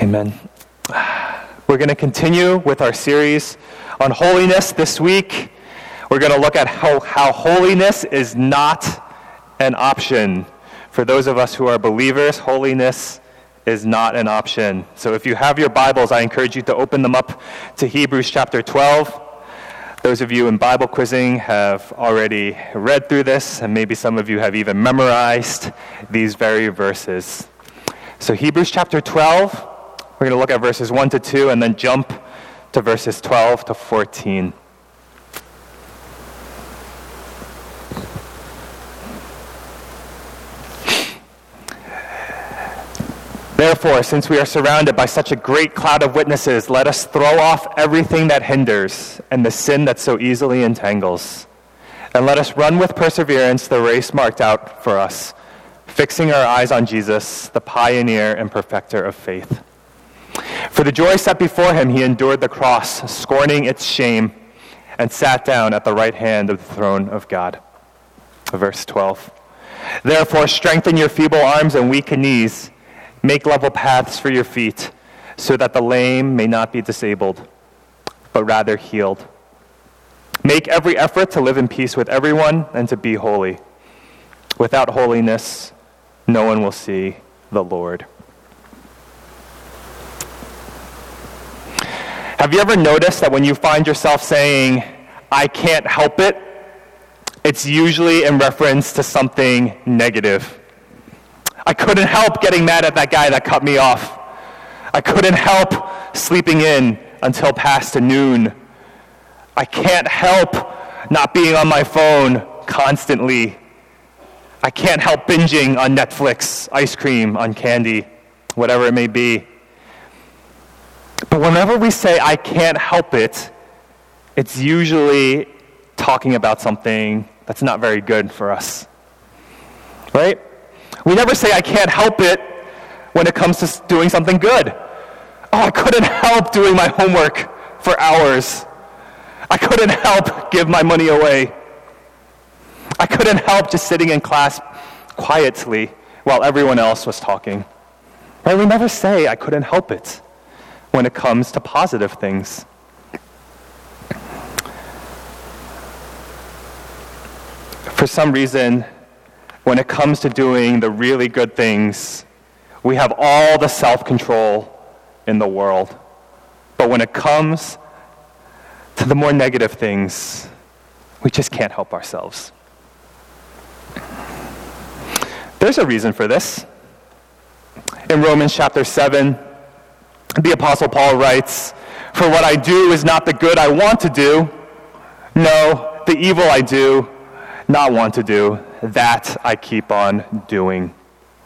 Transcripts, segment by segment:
Amen. We're going to continue with our series on holiness this week. We're going to look at how holiness is not an option. For those of us who are believers, holiness is not an option. So if you have your Bibles, I encourage you to open them up to Hebrews chapter 12. Those of you in Bible quizzing have already read through this, and maybe some of you have even memorized these very verses. So Hebrews chapter 12, we're going to look at verses 1 to 2 and then jump to verses 12 to 14. Therefore, since we are surrounded by such a great cloud of witnesses, let us throw off everything that hinders and the sin that so easily entangles. And let us run with perseverance the race marked out for us, fixing our eyes on Jesus, the pioneer and perfecter of faith. For the joy set before him, he endured the cross, scorning its shame, and sat down at the right hand of the throne of God. Verse 12. Therefore, strengthen your feeble arms and weakened knees. Make level paths for your feet, so that the lame may not be disabled, but rather healed. Make every effort to live in peace with everyone and to be holy. Without holiness, no one will see the Lord. Have you ever noticed that when you find yourself saying, I can't help it, it's usually in reference to something negative? I couldn't help getting mad at that guy that cut me off. I couldn't help sleeping in until past noon. I can't help not being on my phone constantly. I can't help binging on Netflix, ice cream, on candy, whatever it may be. But whenever we say, I can't help it, it's usually talking about something that's not very good for us. Right? We never say, I can't help it when it comes to doing something good. Oh, I couldn't help doing my homework for hours. I couldn't help give my money away. I couldn't help just sitting in class quietly while everyone else was talking. Right? We never say, I couldn't help it when it comes to positive things. For some reason, when it comes to doing the really good things, we have all the self-control in the world. But when it comes to the more negative things, we just can't help ourselves. There's a reason for this. In Romans chapter 7, the Apostle Paul writes, For what I do is not the good I want to do. No, the evil I do not want to do, that I keep on doing.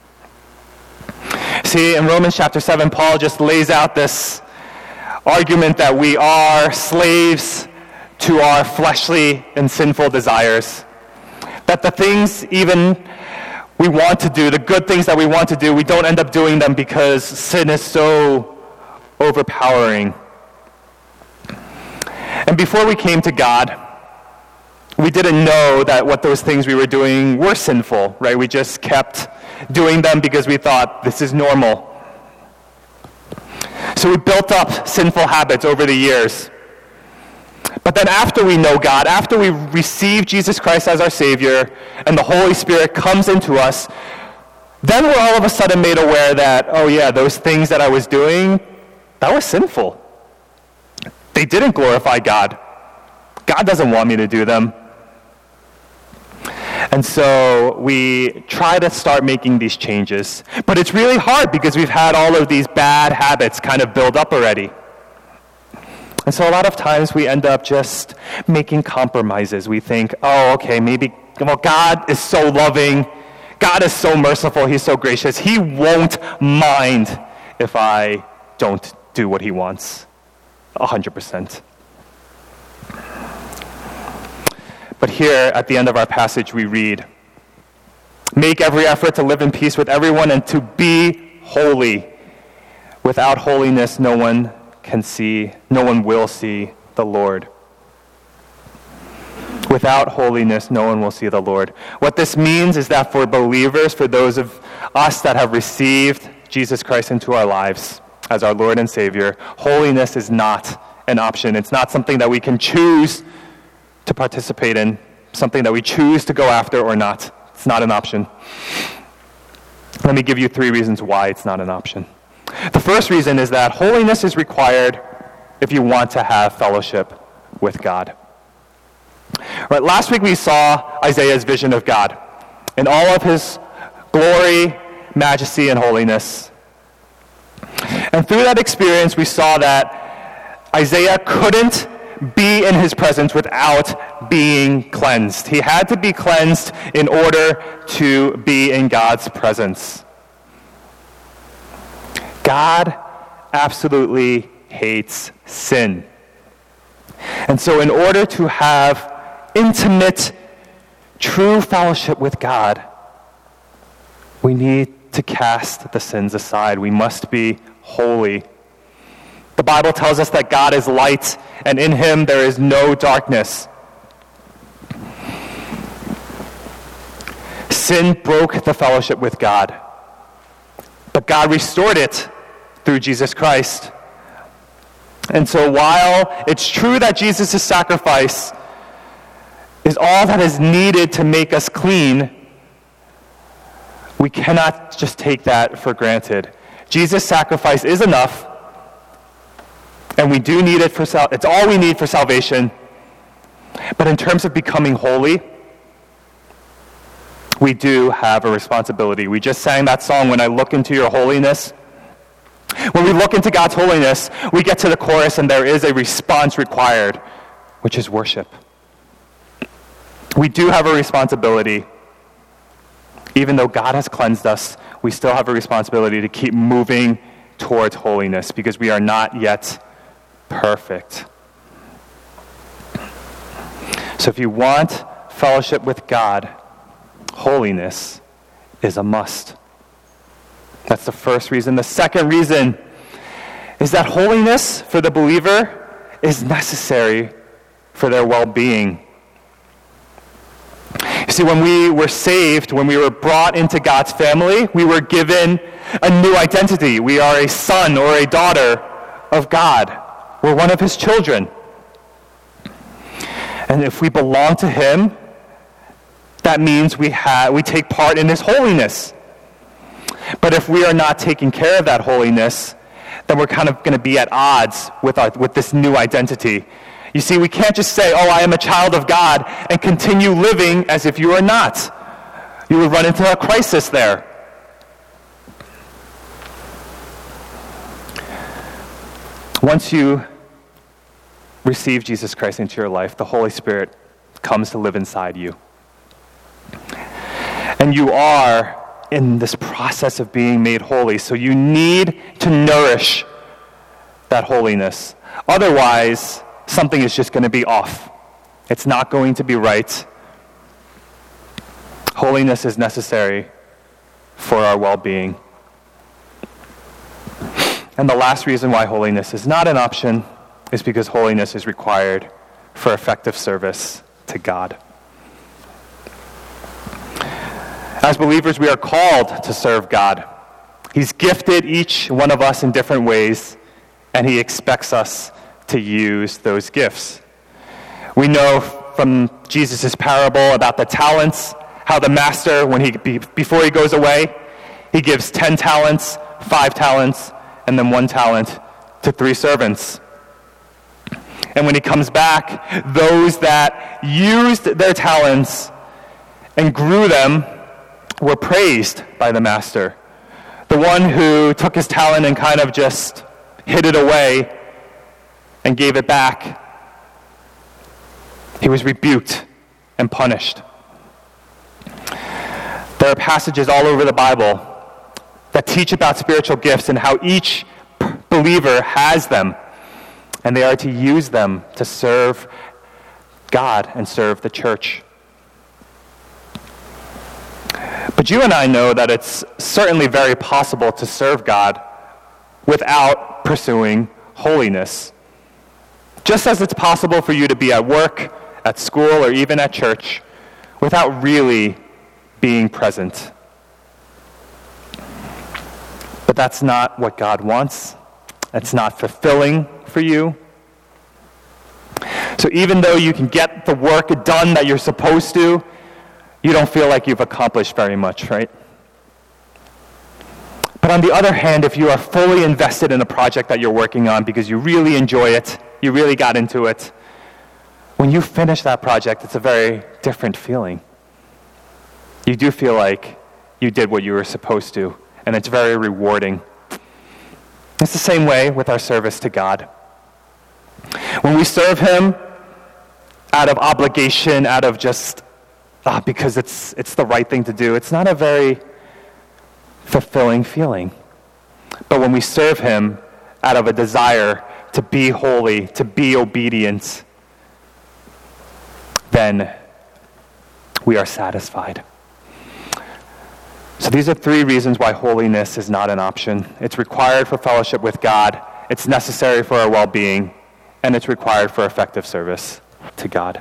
See, in Romans chapter 7, Paul just lays out this argument that we are slaves to our fleshly and sinful desires. That the things even we want to do, the good things that we want to do, we don't end up doing them because sin is so overpowering. And before we came to God, we didn't know that what those things we were doing were sinful, right? We just kept doing them because we thought this is normal. So we built up sinful habits over the years. But then after we know God, after we receive Jesus Christ as our Savior, and the Holy Spirit comes into us, then we're all of a sudden made aware that, oh yeah, those things that I was doing, that was sinful. They didn't glorify God. God doesn't want me to do them. And so we try to start making these changes. But it's really hard because we've had all of these bad habits kind of build up already. And so a lot of times we end up just making compromises. We think, oh, okay, maybe, well, God is so loving. God is so merciful. He's so gracious. He won't mind if I don't do what he wants 100%. But here, at the end of our passage, we read, Make every effort to live in peace with everyone and to be holy. Without holiness, no one will see the Lord. Without holiness, no one will see the Lord. What this means is that for believers, for those of us that have received Jesus Christ into our lives, as our Lord and Savior, holiness is not an option. It's not something that we can choose to participate in, something that we choose to go after or not. It's not an option. Let me give you 3 reasons why it's not an option. The first reason is that holiness is required if you want to have fellowship with God. Right, last week we saw Isaiah's vision of God in all of his glory, majesty, and holiness. And through that experience, we saw that Isaiah couldn't be in his presence without being cleansed. He had to be cleansed in order to be in God's presence. God absolutely hates sin. And so in order to have intimate, true fellowship with God, we need to cast the sins aside. We must be holy. The Bible tells us that God is light, and in him there is no darkness. Sin broke the fellowship with God, but God restored it through Jesus Christ. And so while it's true that Jesus' sacrifice is all that is needed to make us clean, we cannot just take that for granted. Jesus' sacrifice is enough, and we do need it for it's all we need for salvation. But in terms of becoming holy, we do have a responsibility. We just sang that song, "When I Look Into Your Holiness." When we look into God's holiness, we get to the chorus and there is a response required, which is worship. We do have a responsibility. Even though God has cleansed us, we still have a responsibility to keep moving towards holiness because we are not yet perfect. So if you want fellowship with God, holiness is a must. That's the first reason. The second reason is that holiness for the believer is necessary for their well-being. You see, when we were saved, when we were brought into God's family, we were given a new identity. We are a son or a daughter of God. We're one of his children. And if we belong to him, that means we take part in his holiness. But if we are not taking care of that holiness, then we're kind of going to be at odds with this new identity. You see, we can't just say, "Oh, I am a child of God," and continue living as if you are not. You would run into a crisis there. Once you receive Jesus Christ into your life, the Holy Spirit comes to live inside you. And you are in this process of being made holy, so you need to nourish that holiness. Otherwise, something is just going to be off. It's not going to be right. Holiness is necessary for our well-being. And the last reason why holiness is not an option is because holiness is required for effective service to God. As believers, we are called to serve God. He's gifted each one of us in different ways, and he expects us to use those gifts. We know from Jesus' parable about the talents, how the master, before he goes away, he gives 10 talents, 5 talents, and then 1 talent to 3 servants. And when he comes back, those that used their talents and grew them were praised by the master. The one who took his talent and kind of just hid it away and gave it back, he was rebuked and punished. There are passages all over the Bible that teach about spiritual gifts and how each believer has them, and they are to use them to serve God and serve the church. But you and I know that it's certainly very possible to serve God without pursuing holiness. Just as it's possible for you to be at work, at school, or even at church without really being present. But that's not what God wants, that's not fulfilling for you. So even though you can get the work done that you're supposed to, you don't feel like you've accomplished very much, right? But on the other hand, if you are fully invested in a project that you're working on because you really enjoy it, you really got into it, when you finish that project, it's a very different feeling. You do feel like you did what you were supposed to, and it's very rewarding. It's the same way with our service to God. When we serve Him out of obligation, out of just because it's the right thing to do, it's not a very fulfilling feeling. But when we serve Him out of a desire to be holy, to be obedient, then we are satisfied. So these are 3 reasons why holiness is not an option. It's required for fellowship with God, it's necessary for our well-being, and it's required for effective service to God.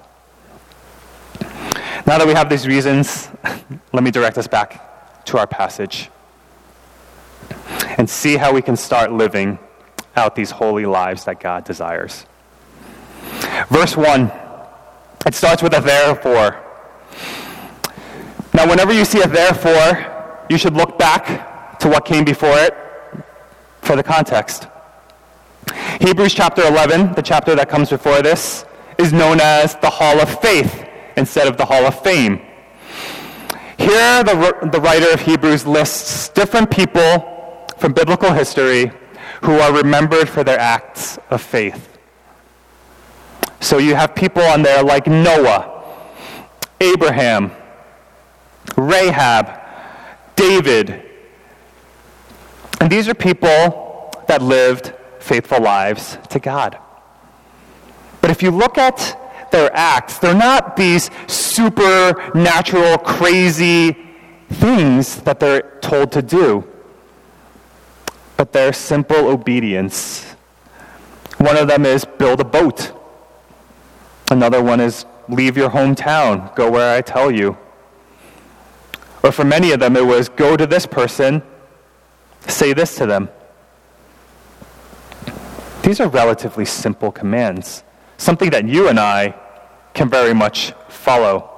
Now that we have these reasons, let me direct us back to our passage and see how we can start living out these holy lives that God desires. Verse 1, it starts with a therefore. Now, whenever you see a therefore, you should look back to what came before it for the context. Hebrews chapter 11, the chapter that comes before this, is known as the Hall of Faith instead of the Hall of Fame. Here, the writer of Hebrews lists different people from biblical history who are remembered for their acts of faith. So you have people on there like Noah, Abraham, Rahab, David. And these are people that lived faithful lives to God. But if you look at their acts, they're not these supernatural, crazy things that they're told to do, but they're simple obedience. One of them is build a boat. Another one is leave your hometown, go where I tell you. Or for many of them, it was go to this person, say this to them. These are relatively simple commands, something that you and I can very much follow.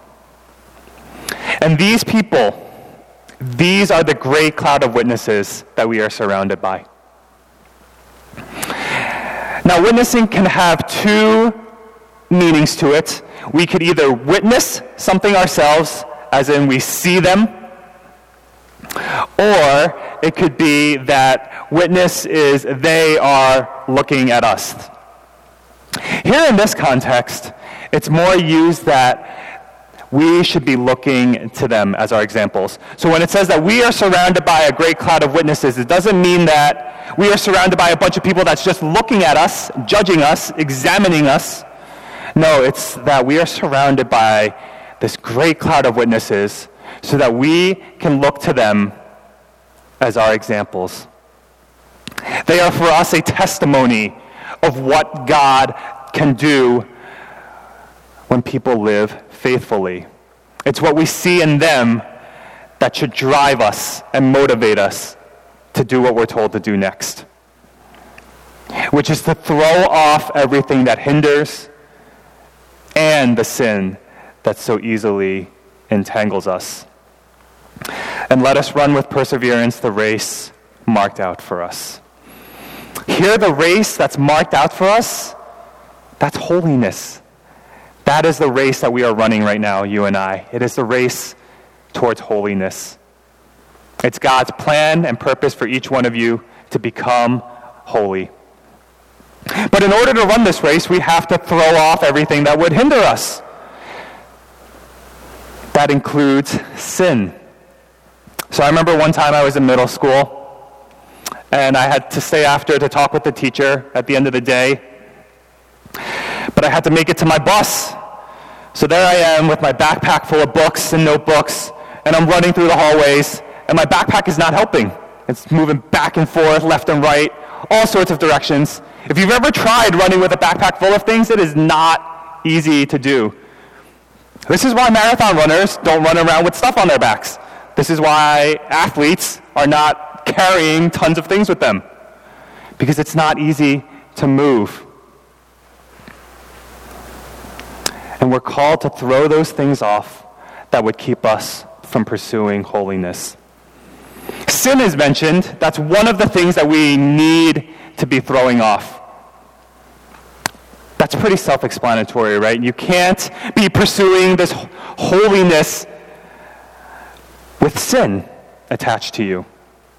And these people, these are the great cloud of witnesses that we are surrounded by. Now, witnessing can have 2 meanings to it. We could either witness something ourselves, as in we see them, or it could be that witness is they are looking at us. Here in this context, it's more used that we should be looking to them as our examples. So when it says that we are surrounded by a great cloud of witnesses, it doesn't mean that we are surrounded by a bunch of people that's just looking at us, judging us, examining us. No, it's that we are surrounded by this great cloud of witnesses so that we can look to them as our examples. They are for us a testimony of what God can do when people live faithfully. It's what we see in them that should drive us and motivate us to do what we're told to do next, which is to throw off everything that hinders and the sin that so easily entangles us. And let us run with perseverance the race marked out for us. Here, the race that's marked out for us, that's holiness. That is the race that we are running right now, you and I. It is the race towards holiness. It's God's plan and purpose for each one of you to become holy. But in order to run this race, we have to throw off everything that would hinder us. That includes sin. So I remember one time I was in middle school, and I had to stay after to talk with the teacher at the end of the day. But I had to make it to my bus. So there I am with my backpack full of books and notebooks, and I'm running through the hallways, and my backpack is not helping. It's moving back and forth, left and right, all sorts of directions. If you've ever tried running with a backpack full of things, it is not easy to do. This is why marathon runners don't run around with stuff on their backs. This is why athletes are not carrying tons of things with them, because it's not easy to move. And we're called to throw those things off that would keep us from pursuing holiness. Sin is mentioned. That's one of the things that we need to be throwing off. That's pretty self-explanatory, right? You can't be pursuing this holiness with sin attached to you.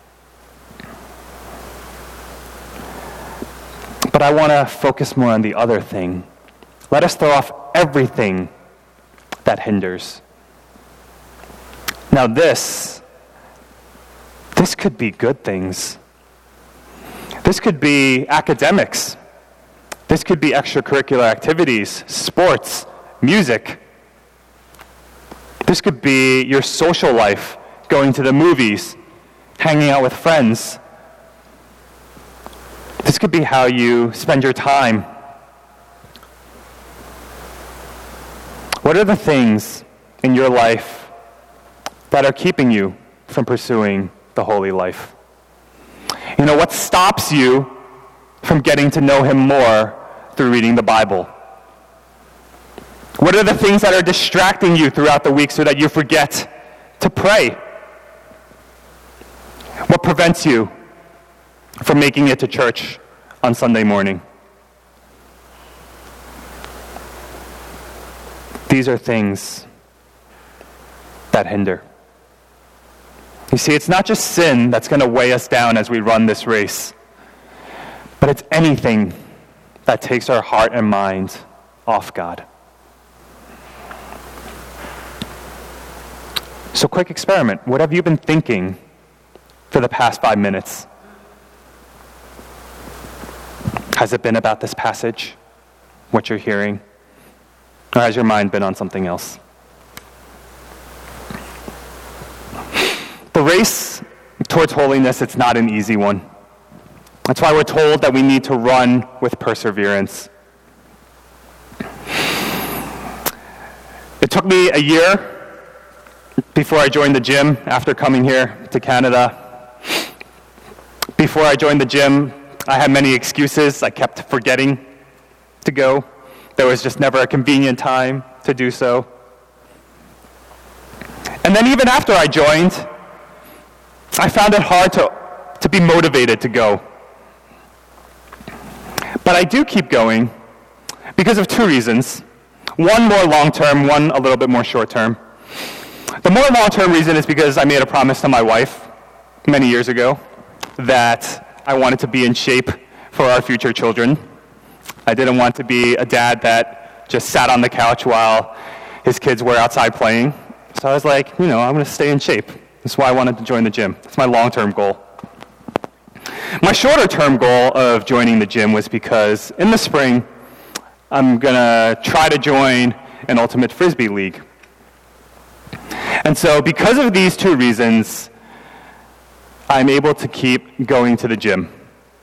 But I want to focus more on the other thing. Let us throw off everything that hinders. Now this could be good things. This could be academics. This could be extracurricular activities, sports, music. This could be your social life, going to the movies, hanging out with friends. This could be how you spend your time. What are the things in your life that are keeping you from pursuing the holy life? You know, what stops you from getting to know him more through reading the Bible? What are the things that are distracting you throughout the week so that you forget to pray? What prevents you from making it to church on Sunday morning? These are things that hinder. You see, it's not just sin that's going to weigh us down as we run this race, but it's anything that takes our heart and mind off God. So, quick experiment. What have you been thinking for the past 5 minutes? Has it been about this passage, what you're hearing? Or has your mind been on something else? The race towards holiness, it's not an easy one. That's why we're told that we need to run with perseverance. It took me a year before I joined the gym after coming here to Canada. Before I joined the gym, I had many excuses. I kept forgetting to go. There was just never a convenient time to do so. And then even after I joined, I found it hard to be motivated to go. But I do keep going because of two reasons. One more long-term, one a little bit more short-term. The more long-term reason is because I made a promise to my wife many years ago that I wanted to be in shape for our future children. I didn't want to be a dad that just sat on the couch while his kids were outside playing. So I was like, I'm going to stay in shape. That's why I wanted to join the gym. That's my long-term goal. My shorter-term goal of joining the gym was because in the spring, I'm going to try to join an Ultimate Frisbee League. And so because of these two reasons, I'm able to keep going to the gym.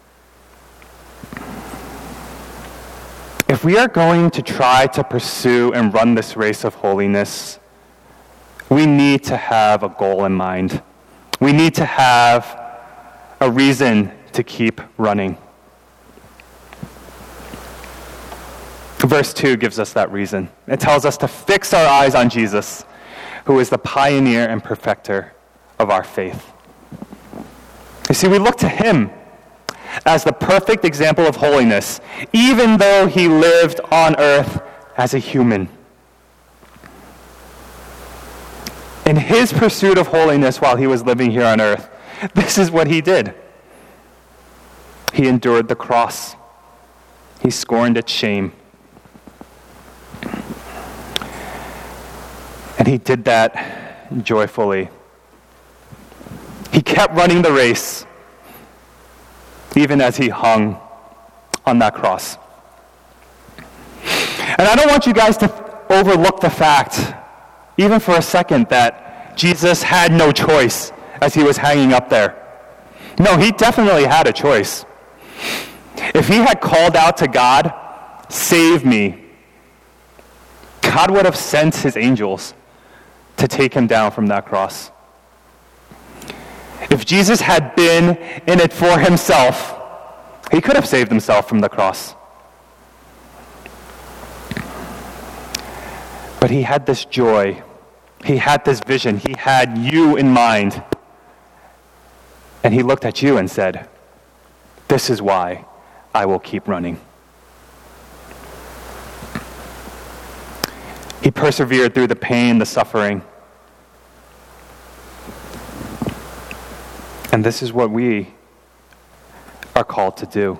If we are going to try to pursue and run this race of holiness, we need to have a goal in mind. We need to have a reason to keep running. Verse 2 gives us that reason. It tells us to fix our eyes on Jesus, who is the pioneer and perfecter of our faith. You see, we look to him as the perfect example of holiness, even though he lived on earth as a human. In his pursuit of holiness while he was living here on earth, this is what he did. He endured the cross. He scorned its shame. And he did that joyfully. He kept running the race, even as he hung on that cross. And I don't want you guys to overlook the fact, even for a second, that Jesus had no choice as he was hanging up there. No, he definitely had a choice. If he had called out to God, "Save me," God would have sent his angels to take him down from that cross. If Jesus had been in it for himself, He could have saved himself from the cross. But he had this joy. He had this vision. He had you in mind. And he looked at you and said, "This is why I will keep running." He persevered through the pain, the suffering. And this is what we are called to do.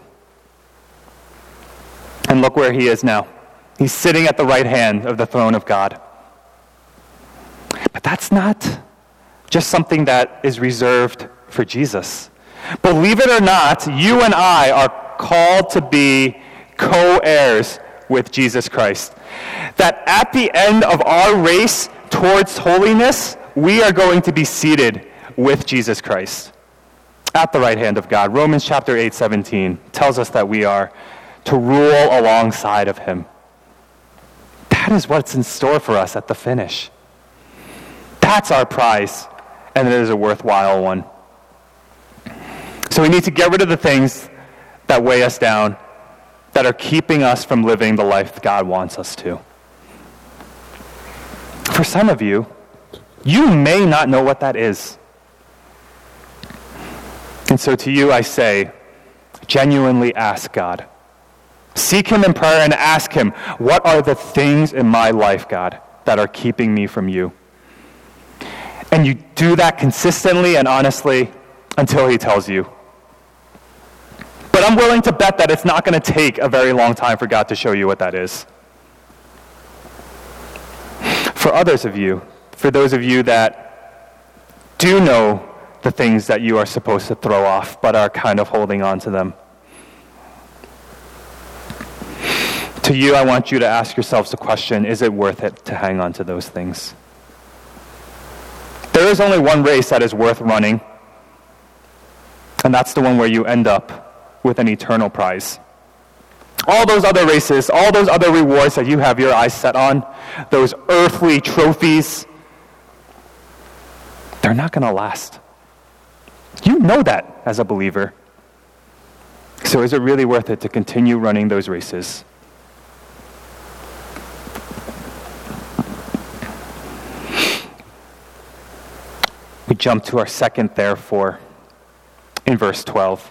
And look where he is now. He's sitting at the right hand of the throne of God. But that's not just something that is reserved for Jesus. Believe it or not, you and I are called to be co-heirs with Jesus Christ. That at the end of our race towards holiness, we are going to be seated with Jesus Christ at the right hand of God. Romans chapter 8:17 tells us that we are to rule alongside of him. That is what's in store for us at the finish. That's our prize, and it is a worthwhile one. So we need to get rid of the things that weigh us down, that are keeping us from living the life God wants us to. For some of you, you may not know what that is. And so to you I say, genuinely ask God. Seek him in prayer and ask him, what are the things in my life, God, that are keeping me from you? And you do that consistently and honestly until he tells you. But I'm willing to bet that it's not going to take a very long time for God to show you what that is. For others of you, for those of you that do know the things that you are supposed to throw off, but are kind of holding on to them, to you, I want you to ask yourselves the question, is it worth it to hang on to those things? There is only one race that is worth running, and that's the one where you end up with an eternal prize. All those other races, all those other rewards that you have your eyes set on, those earthly trophies, they're not going to last. You know that as a believer. So is it really worth it to continue running those races? We jump to our second therefore in verse 12.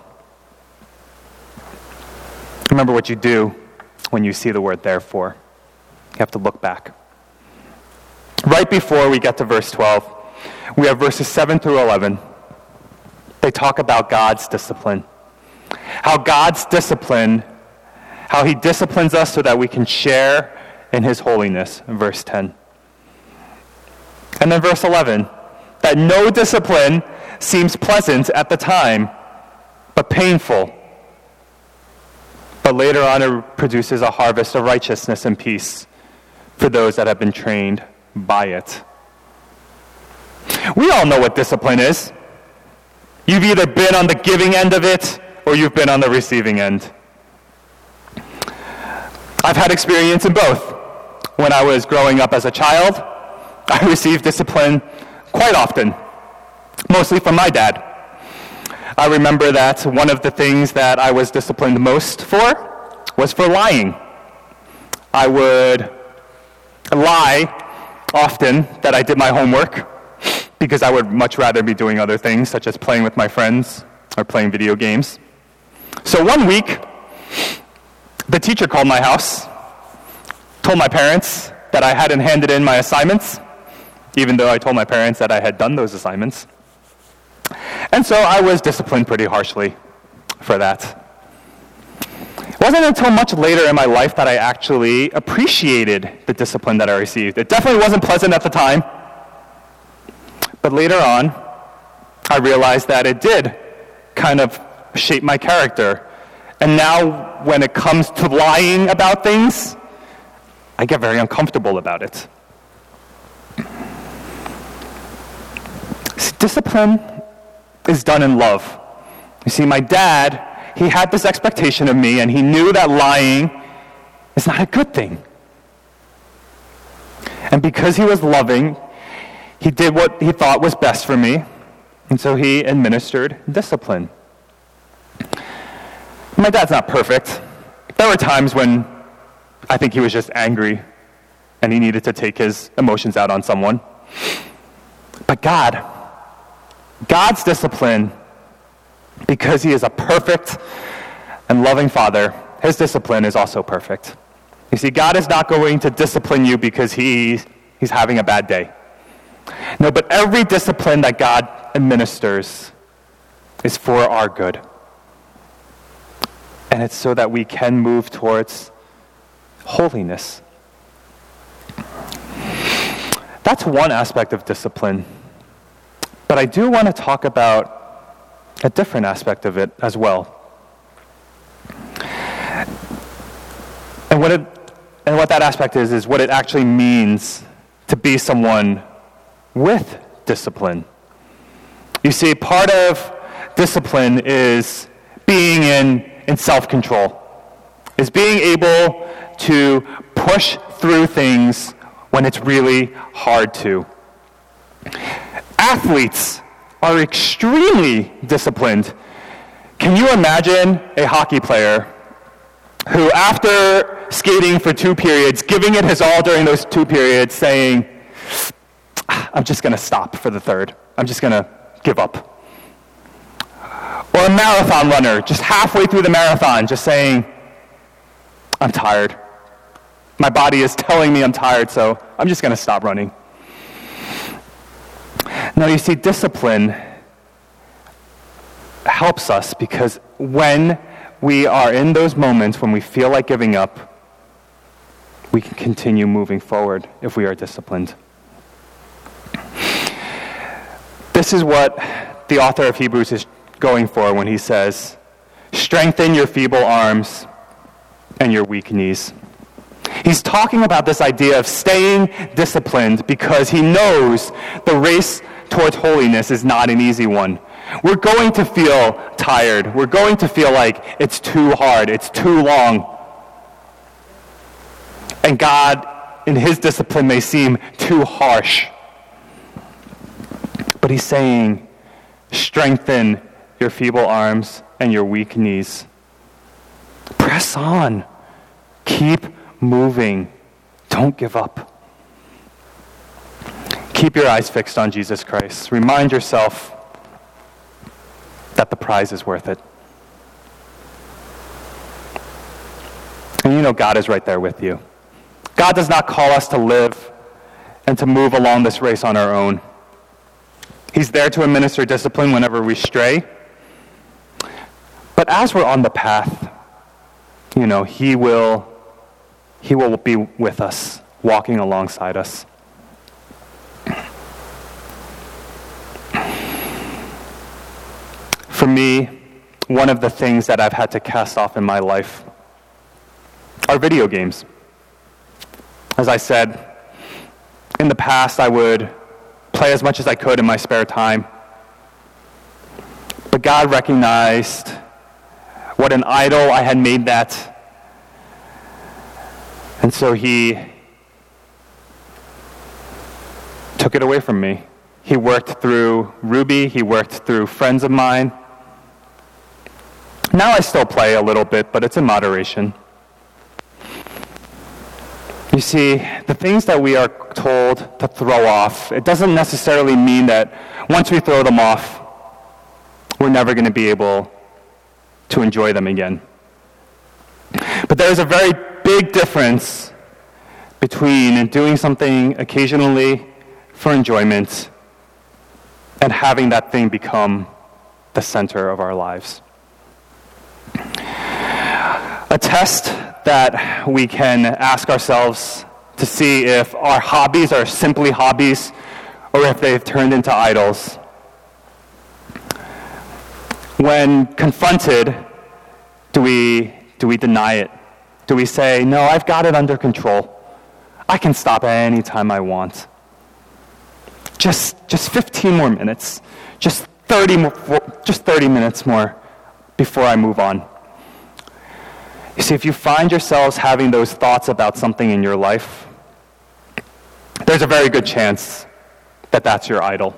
Remember what you do when you see the word therefore. You have to look back. Right before we get to verse 12, we have verses 7 through 11. They talk about God's discipline. How God's discipline, how he disciplines us so that we can share in his holiness, in verse 10. And then verse 11, that no discipline seems pleasant at the time, but painful. But later on it produces a harvest of righteousness and peace for those that have been trained by it. We all know what discipline is. You've either been on the giving end of it or you've been on the receiving end. I've had experience in both. When I was growing up as a child, I received discipline quite often, mostly from my dad. I remember that one of the things that I was disciplined most for was for lying. I would lie often that I did my homework because I would much rather be doing other things, such as playing with my friends or playing video games. So one week, the teacher called my house, told my parents that I hadn't handed in my assignments, even though I told my parents that I had done those assignments. And so I was disciplined pretty harshly for that. It wasn't until much later in my life that I actually appreciated the discipline that I received. It definitely wasn't pleasant at the time. But later on, I realized that it did kind of shape my character. And now when it comes to lying about things, I get very uncomfortable about it. Discipline is done in love. You see, my dad, he had this expectation of me, and he knew that lying is not a good thing. And because he was loving, he did what he thought was best for me, and so he administered discipline. My dad's not perfect. There were times when I think he was just angry and he needed to take his emotions out on someone. But God's discipline, because he is a perfect and loving Father, his discipline is also perfect. You see, God is not going to discipline you because he's having a bad day. No, but every discipline that God administers is for our good. And it's so that we can move towards holiness. That's one aspect of discipline. But I do want to talk about a different aspect of it as well. And what that aspect is what it actually means to be someone with discipline. You see, part of discipline is being in self-control, is being able to push through things when it's really hard to. Athletes are extremely disciplined. Can you imagine a hockey player who, after skating for 2 periods, giving it his all during those 2 periods, saying, I'm just going to stop for the third. I'm just going to give up. Or a marathon runner, just halfway through the marathon, just saying, I'm tired. My body is telling me I'm tired, so I'm just going to stop running. Now, you see, discipline helps us because when we are in those moments when we feel like giving up, we can continue moving forward if we are disciplined. This is what the author of Hebrews is going for when he says, strengthen your feeble arms and your weak knees. He's talking about this idea of staying disciplined because he knows the race towards holiness is not an easy one. We're going to feel tired. We're going to feel like it's too hard, it's too long. And God, in his discipline, may seem too harsh. But he's saying, strengthen your feeble arms and your weak knees. Press on. Keep moving. Don't give up. Keep your eyes fixed on Jesus Christ. Remind yourself that the prize is worth it. And you know God is right there with you. God does not call us to live and to move along this race on our own. He's there to administer discipline whenever we stray. But as we're on the path, you know, He will be with us, walking alongside us. For me, one of the things that I've had to cast off in my life are video games. As I said, in the past I would play as much as I could in my spare time. But God recognized what an idol I had made that. And so He took it away from me. He worked through Ruby. He worked through friends of mine. Now I still play a little bit, but it's in moderation. You see, the things that we are told to throw off, it doesn't necessarily mean that once we throw them off, we're never going to be able to enjoy them again. But there's a very big difference between doing something occasionally for enjoyment and having that thing become the center of our lives. A test that we can ask ourselves to see if our hobbies are simply hobbies or if they've turned into idols. When confronted, do we deny it? Do we say, no, I've got it under control. I can stop at any time I want. Just 15 more minutes. Just 30 minutes more before I move on. You see, if you find yourselves having those thoughts about something in your life, there's a very good chance that that's your idol.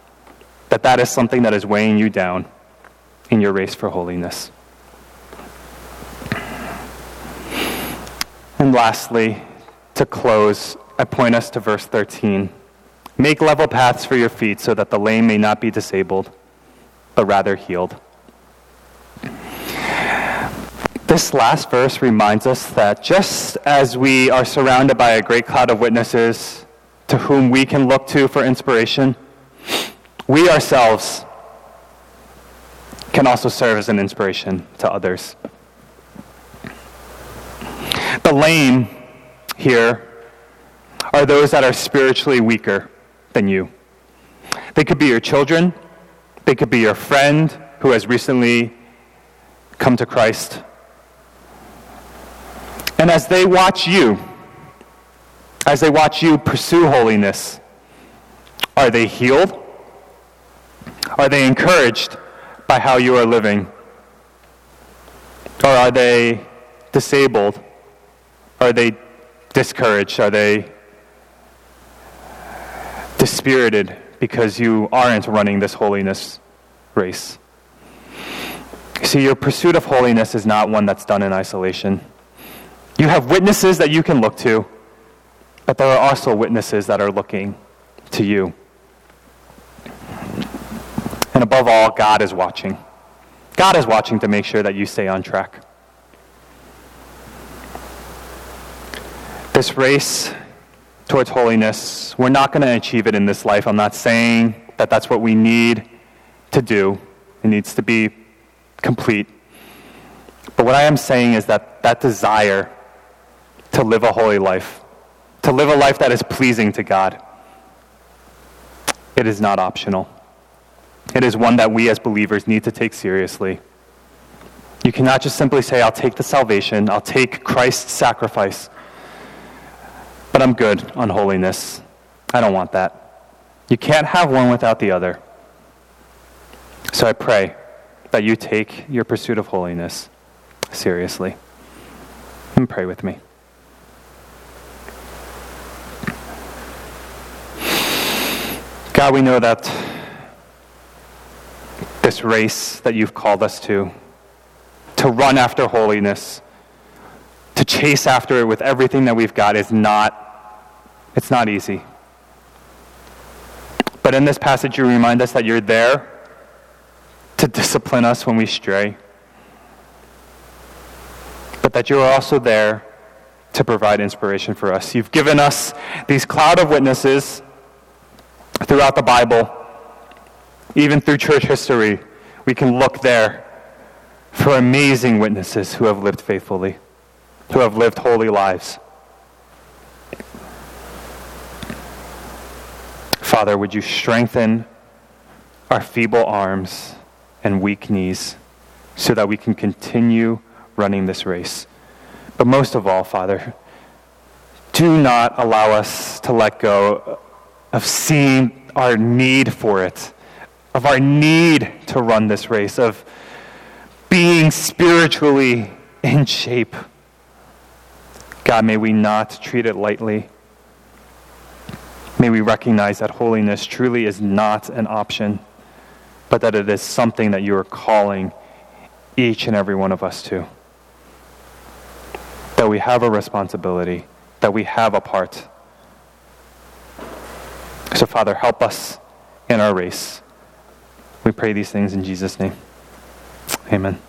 That is something that is weighing you down in your race for holiness. And lastly, to close, I point us to verse 13. Make level paths for your feet so that the lame may not be disabled, but rather healed. This last verse reminds us that just as we are surrounded by a great cloud of witnesses to whom we can look to for inspiration, we ourselves can also serve as an inspiration to others. The lame here are those that are spiritually weaker than you. They could be your children. They could be your friend who has recently come to Christ. And as they watch you pursue holiness, are they healed? Are they encouraged by how you are living? Or are they disabled? Are they discouraged? Are they dispirited because you aren't running this holiness race? See, your pursuit of holiness is not one that's done in isolation. You have witnesses that you can look to, but there are also witnesses that are looking to you. And above all, God is watching. God is watching to make sure that you stay on track. This race towards holiness, we're not going to achieve it in this life. I'm not saying that that's what we need to do. It needs to be complete. But what I am saying is that desire to live a holy life, to live a life that is pleasing to God, it is not optional. It is one that we as believers need to take seriously. You cannot just simply say, I'll take the salvation, I'll take Christ's sacrifice, but I'm good on holiness. I don't want that. You can't have one without the other. So I pray that you take your pursuit of holiness seriously. And pray with me. God, we know that this race that you've called us to run after holiness, to chase after it with everything that we've got it's not easy. But in this passage, you remind us that you're there to discipline us when we stray, but that you are also there to provide inspiration for us. You've given us these cloud of witnesses throughout the Bible, even through church history. We can look there for amazing witnesses who have lived faithfully, who have lived holy lives. Father, would you strengthen our feeble arms and weak knees so that we can continue running this race. But most of all, Father, do not allow us to let go of seeing our need for it, of our need to run this race, of being spiritually in shape. God, may we not treat it lightly. May we recognize that holiness truly is not an option, but that it is something that you are calling each and every one of us to. That we have a responsibility, that we have a part. So, Father, help us in our race. We pray these things in Jesus' name. Amen.